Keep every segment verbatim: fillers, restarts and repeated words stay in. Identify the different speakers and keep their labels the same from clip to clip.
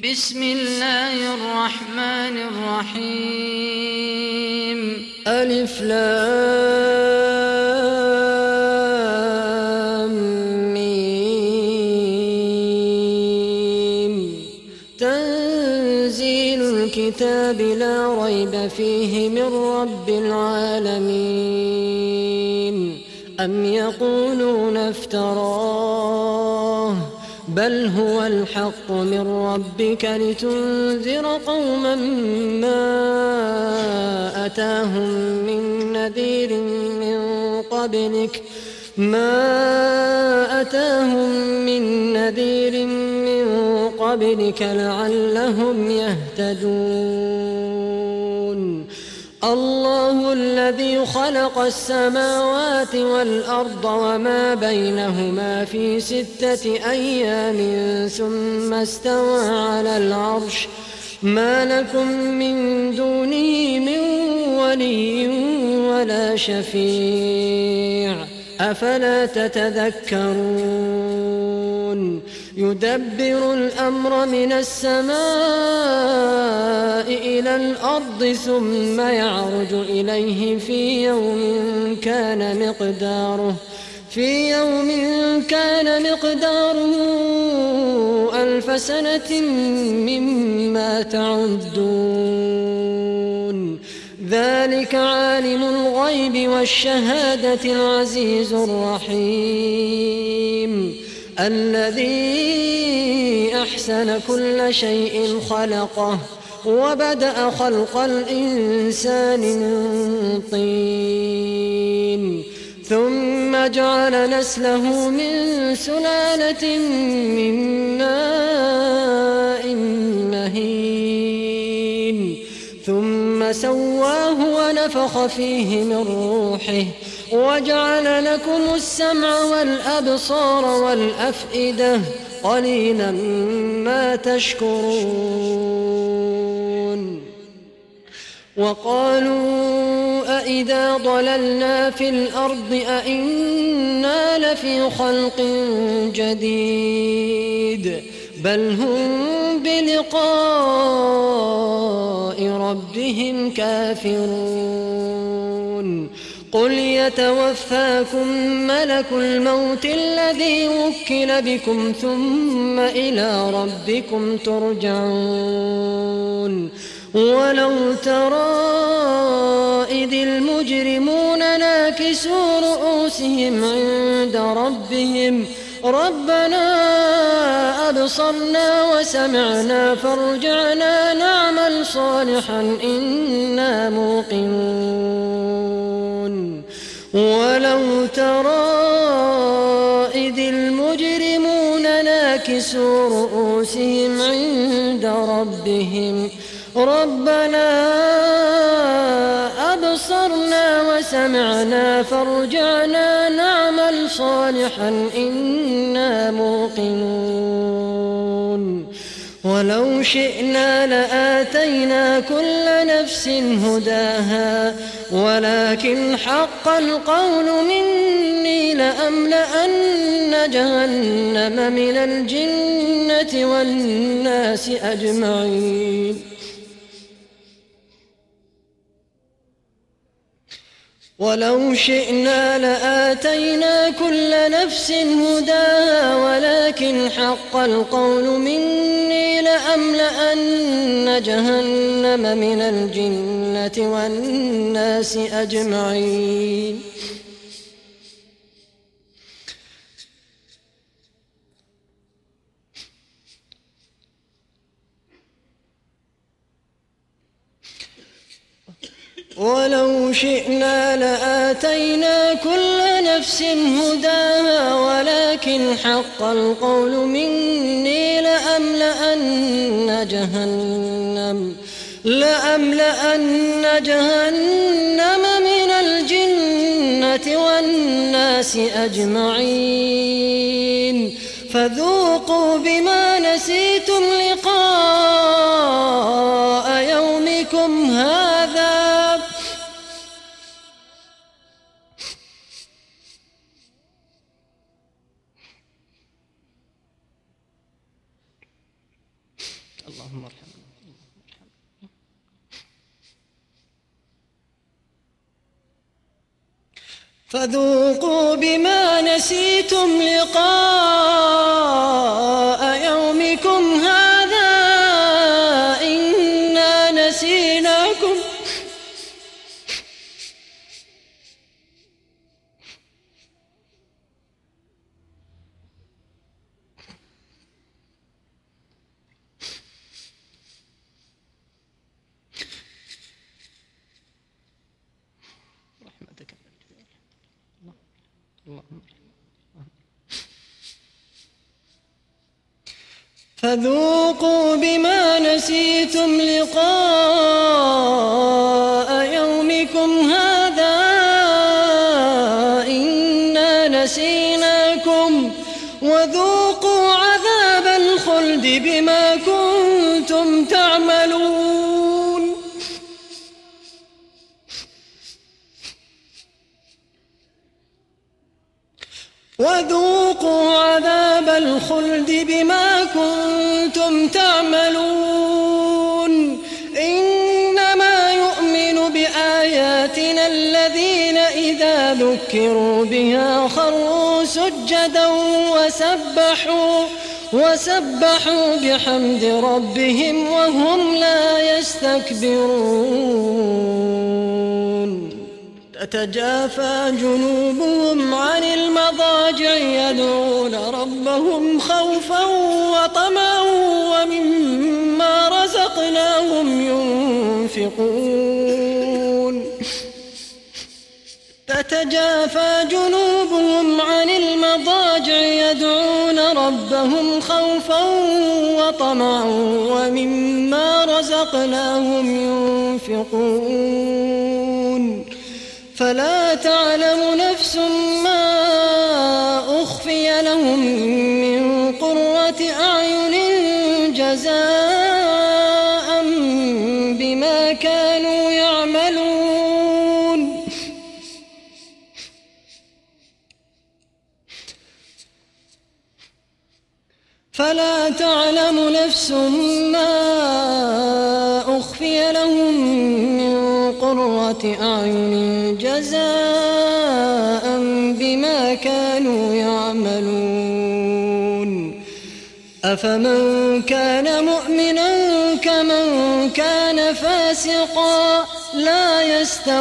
Speaker 1: بسم الله الرحمن الرحيم.
Speaker 2: ألف لام ميم. تنزيل الكتاب لا ريب فيه من رب العالمين. أم يقولون افتراه بل هو الحق من ربك لتنذر قوما ما أتاهم من نذير من قبلك ما أتاهم من نذير من قبلك لعلهم يهتدون. الله الذي خلق السماوات والأرض وما بينهما في ستة أيام ثم استوى على العرش ما لكم من دونه من ولي ولا شفيع أفلا تتذكرون. يدبر الأمر من السماء إلى الأرض ثم يعرج إليه في يوم كان مقداره في يوم كان مقداره ألف سنة مما تعدون. ذلك عالم الغيب والشهادة العزيز الرحيم الذي أحسن كل شيء خلقه وبدأ خلق الإنسان من طين ثم جعل نسله من سلالة من ماء مهين ثم سواه ونفخ فيه من روحه وجعل لكم السمع والأبصار والأفئدة قليلا ما تشكرون. وقالوا أئذا ضللنا في الأرض أئنا لفي خلق جديد بل هم بلقاء ربهم كافرون. قل يتوفاكم ملك الموت الذي وكل بكم ثم إلى ربكم ترجعون. ولو ترى إذ المجرمون ناكسوا رؤوسهم عند ربهم ربنا أبصرنا وسمعنا فارجعنا نعمل صالحا إنا موقنون. ولو ترى إذ المجرمون ناكسوا رؤوسهم عند ربهم ربنا أبصرنا وسمعنا فارجعنا نعمل صالحا إنا موقنون. ولو شئنا لآتينا كل نفس هداها ولكن حق القول مني لأملأن جهنم من الجنة والناس أجمعين. ولو شئنا لآتينا كل نفس هداها ولكن حق القول مني لأملأن جهنم من الجنة والناس أجمعين. ولو شئنا لآتينا كل نفس هداها ولكن حق القول مني لأملأن جهنم لأملأن جهنم من الجنة والناس أجمعين. فذوقوا بما نسيتم لقاء يومكم هذا اللهم ارحمنا. فذوقوا بما نسيتم لقاء يومكم هذا إنا نسيناكم رحمتك. فذوقوا بما نسيتم لقاء يومكم هذا إنا نسيناكم وذوقوا عذاب الخلد بما كنتم تعملون. وذوقوا عذاب الخلد بما كنتم تعملون. إنما يؤمن بآياتنا الذين إذا ذكروا بها خروا سجدا وسبحوا وسبحوا بحمد ربهم وهم لا يستكبرون. تتجافى جنوبهم عن المضاجع يدعون ربهم خوفا وطمعا ومما رزقناهم ينفقون. تتجافى جنوبهم عن المضاجع يدعون ربهم خوفا وطمعا ومما رزقناهم ينفقون. فلا تعلم نفس ما أخفي لهم من قرة أعين جزاء بما كانوا يعملون. فلا تعلم نفس ما أخفي لهم من قرة أعين جزاء بما كانوا يعملون. أفمن كان مؤمنا كمن كان فاسقا لا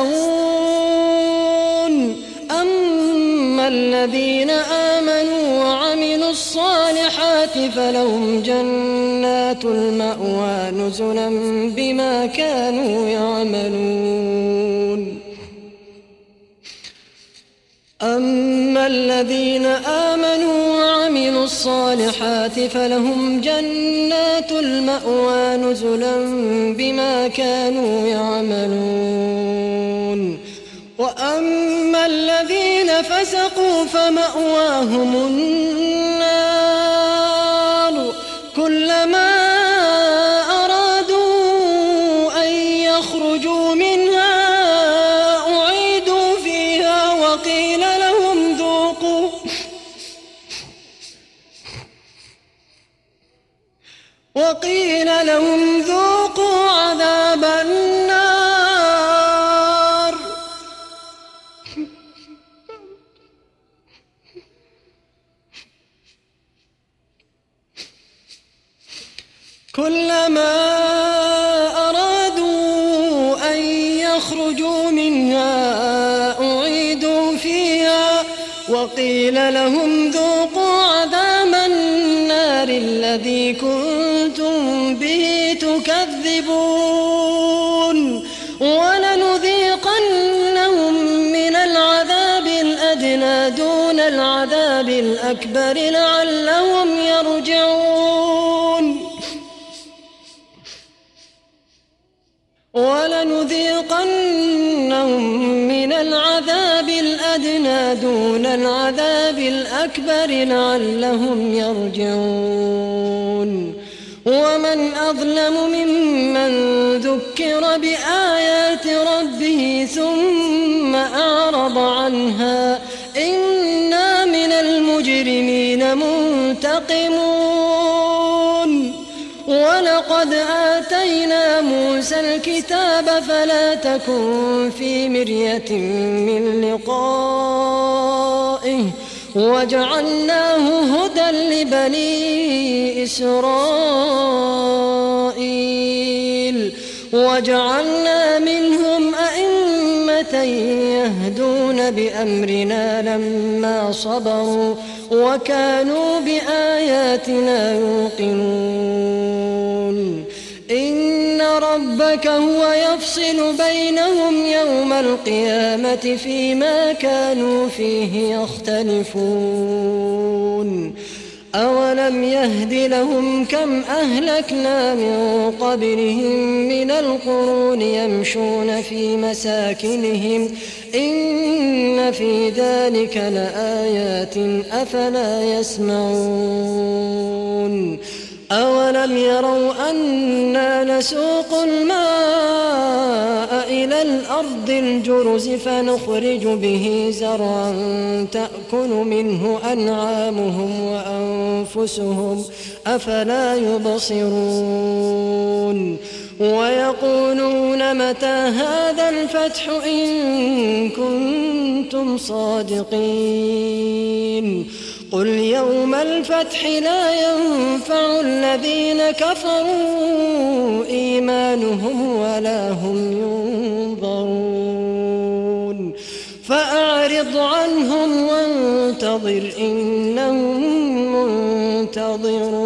Speaker 2: يستوون. أما الذين آمنوا وعملوا الصالحات فلهم جنات المأوى نزلا بما كانوا يعملون. أما الذين آمنوا وعملوا الصالحات فلهم جنات المأوى نزلا بما كانوا يعملون. وأما الذين فسقوا فمأواهم النار كلما أرادوا أن يخرجوا منها أعيدوا فيها وقيل لهم ذوقوا وقيل لهم ذوقوا عذاب النار. كلما أرادوا أن يخرجوا منها أعيدوا فيها وقيل لهم ذوقوا عذاب النار الذي كنتم به تكذبون. ولنذيقنهم من العذاب الأدنى دون العذاب الأكبر لعلهم يرجعون. ولنذيقنهم من العذاب الأدنى دون العذاب الأكبر لعلهم يرجعون. ومن أظلم ممن ذكر بآيات ربه ثم أعرض عنها إنا من المجرمين منتقمون. ولقد ولقد آتينا موسى الكتاب فلا تكن في مرية من لقائه وجعلناه هدى لبني إسرائيل وجعلنا منهم أئمة يهدون بأمرنا لما صبروا وكانوا بآياتنا يوقنون إن ربك هو يفصل بينهم يوم القيامة فيما كانوا فيه يختلفون أولم يهد لهم كم أهلكنا من قبلهم من القرون يمشون في مساكنهم إن في ذلك لآيات أفلا يسمعون أولم يروا أنا نسوق الماء إلى الأرض الجرز فنخرج به زرعا تأكل منه أنعامهم وأنفسهم أفلا يبصرون ويقولون متى هذا الفتح إن كنتم صادقين قل يوم الفتح لا ينفع الذين كفروا إيمانهم ولا هم ينظرون فأعرض عنهم وانتظر إنهم منتظرون.